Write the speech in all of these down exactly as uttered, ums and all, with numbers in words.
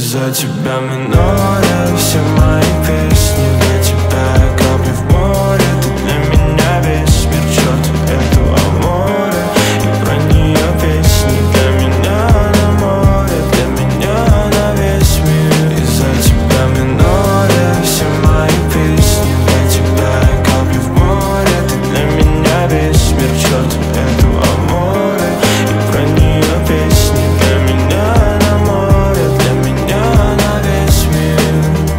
Из-за тебя минорят все мои песни. Для тебя капли в море, ты для меня весь мир. Чё ты этого моря и про нее песни. Для меня на море, для меня на весь мир. Из-за тебя минорят все мои песни. Для тебя капли в море, ты для меня весь мир. Чё ты этого моря и про нее песни. Для меня на море, для меня на весь мир.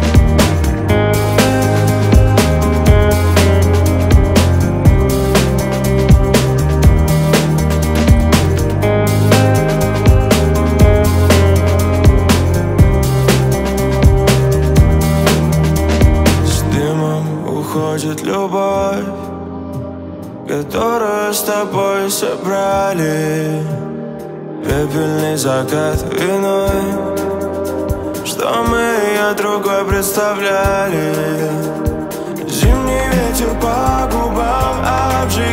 С дымом уходит любовь, которую с тобой собрали. Пепельный закат виной, что мы ее другой представляли. Зимний ветер по губам обжигает.